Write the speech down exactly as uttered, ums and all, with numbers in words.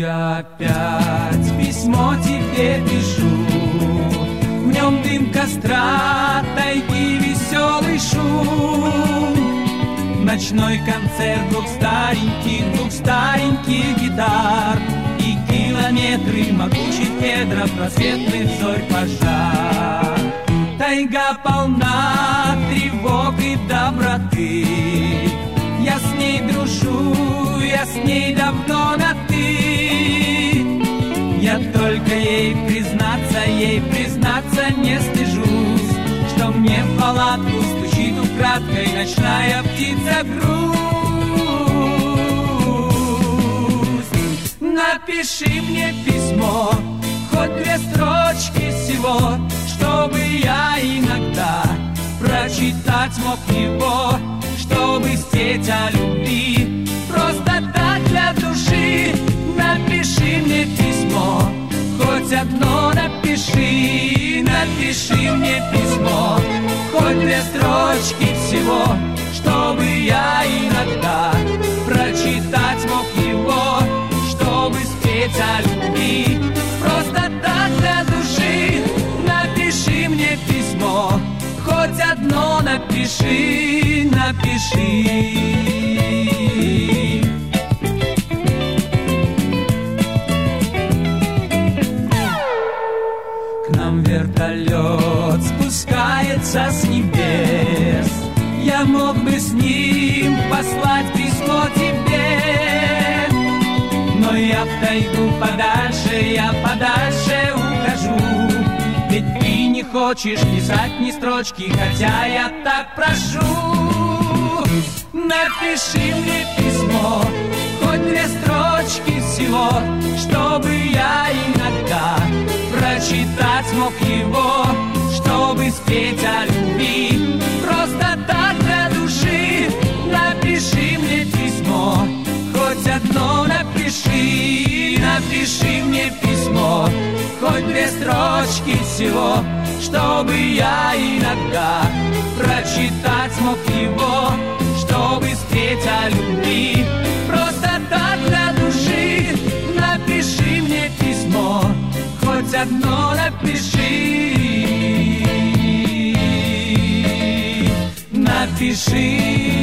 Я опять письмо тебе пишу, в нем дым костра, тайги, веселый шум. Ночной концерт двух стареньких, двух стареньких гитар и километры могучих кедров, просветных зорь пожар. Тайга полна тревог и доброты, я с ней дружу, я с ней давно на «ты». Я только ей признаться, ей признаться не стыжусь, что мне в палатку стучит украдкой ночная птица грусть. Напиши мне письмо, хоть две строчки всего, чтобы я иногда прочитать мог его, чтобы спеть о любви, просто так для души. Напиши мне письмо, хоть одно напиши, напиши мне письмо, хоть две строчки всего, чтобы я иногда прочитать мог его, чтобы спеть о любви, просто так для души. Напиши мне письмо, хоть одно напиши, напиши. К нам вертолет спускается с небес, я мог бы с ним послать письмо тебе, но я в тайгу подальше, я подальше ухожу. Ведь ты не хочешь писать ни строчки, хотя я так прошу. Напиши мне письмо, хоть две строчки всего, чтобы я иногда прочитать мог его, чтобы спеть о любви, просто так для души. Напиши мне письмо, хоть одно напиши, напиши мне письмо, хоть две строчки всего, чтобы я иногда прочитать мог его, чтобы спеть о любви, просто так для души. Напиши мне письмо, хоть одно напиши, напиши.